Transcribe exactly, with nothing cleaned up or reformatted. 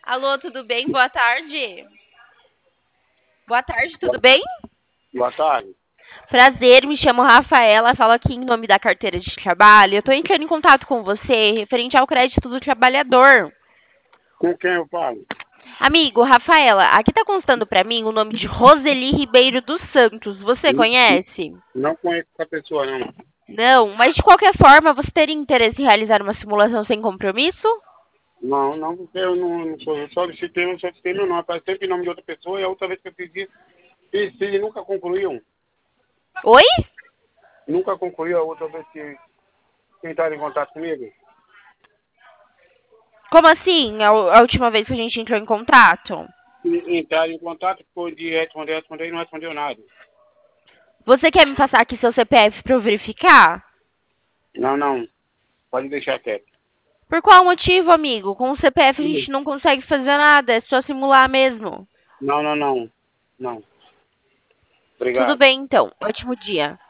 Alô, tudo bem? Boa tarde. Boa tarde, tudo bem? Boa tarde. Prazer, me chamo Rafaela, falo aqui em nome da carteira de trabalho. Eu tô entrando em contato com você referente ao crédito do trabalhador. Com quem eu falo? Amigo, Rafaela, aqui tá constando pra mim o nome de Roseli Ribeiro dos Santos. Você N- n- conhece? Não conheço essa pessoa, não. Não, mas de qualquer forma, você teria interesse em realizar uma simulação sem compromisso? Não, não, porque eu não, não sou. Eu solicitei, eu solicitei meu nome. Faz sempre em nome de outra pessoa e a outra vez que eu fiz isso, fiz, fiz e nunca concluíam. Oi? Nunca concluiu a outra vez que tentaram em contato comigo. Como assim? A, a última vez que a gente entrou em contato? E, entraram em contato, ficou de responder, responder e não respondeu nada. Você quer me passar aqui seu C P F pra eu verificar? Não, não. Pode deixar quieto. Por qual motivo, amigo? Com o C P F a Sim. gente não consegue fazer nada, é só simular mesmo. Não, não, não. Não. Tudo Obrigado. bem, então. Ótimo dia.